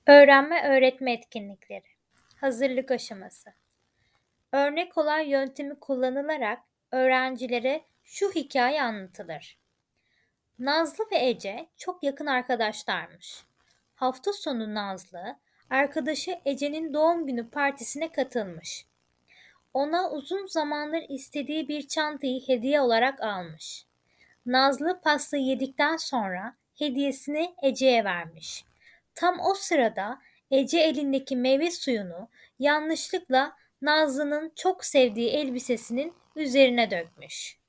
Öğrenme-öğretme etkinlikleri. Hazırlık aşaması. Örnek olay yöntemi kullanılarak öğrencilere şu hikaye anlatılır. Nazlı ve Ece çok yakın arkadaşlarmış. Hafta sonu Nazlı, arkadaşı Ece'nin doğum günü partisine katılmış. Ona uzun zamandır istediği bir çantayı hediye olarak almış. Nazlı pastayı yedikten sonra hediyesini Ece'ye vermiş. Tam o sırada Ece elindeki meyve suyunu yanlışlıkla Nazlı'nın çok sevdiği elbisesinin üzerine dökmüş.